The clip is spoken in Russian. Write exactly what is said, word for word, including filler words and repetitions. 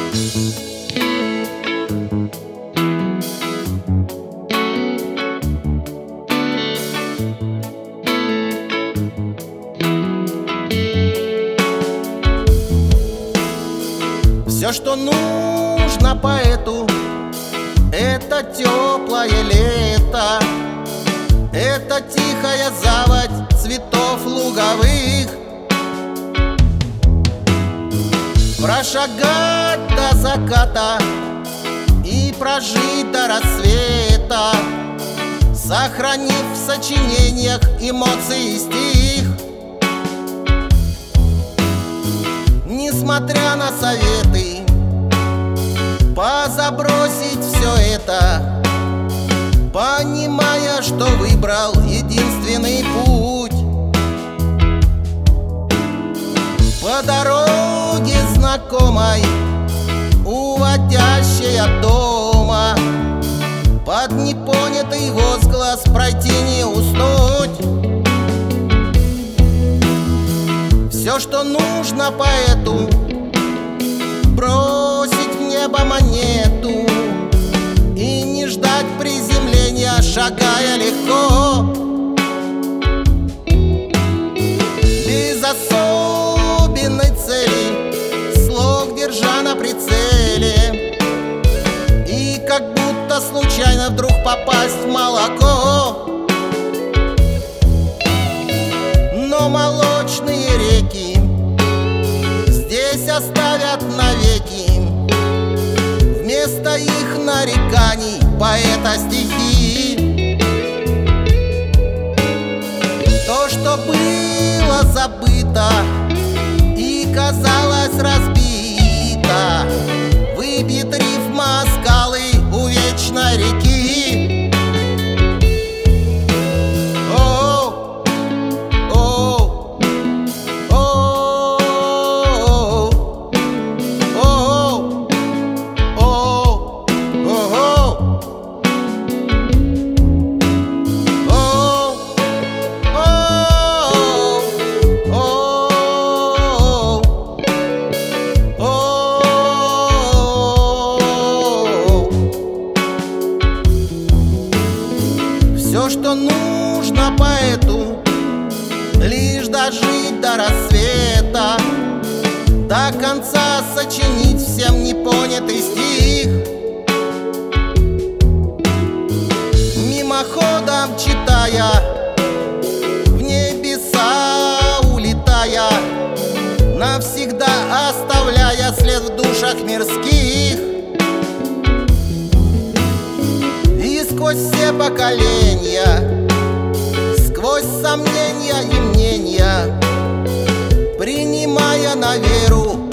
Все, что нужно поэту, это теплое лето, это тихая заводь цветов луговых. Прошагать до заката и прожить до рассвета, сохранив в сочинениях эмоции и стих. Несмотря на советы, позабросить все это, понимая, что выбрал единственный путь. По дороге знакомой, уводящей от дома, под непонятый возглас пройти не уснуть. Все, что нужно поэту, бросить в небо монету и не ждать приземления, шагая легко, без особенной цели, слог держа на прицеле, и как будто случайно вдруг попасть в молоко. Но молочные реки здесь оставят навеки вместо их нареканий поэта стихи. То, что было забыто и казалось разбито, выбьет рифма скалы у вечной реки. Все, что нужно поэту, лишь дожить до рассвета, до конца сочинить всем непонятый стих. Мимоходом читая, в небеса улетая, навсегда оставляя след в душах мирских. Сквозь все поколения, сквозь сомнения и мнения, принимая на веру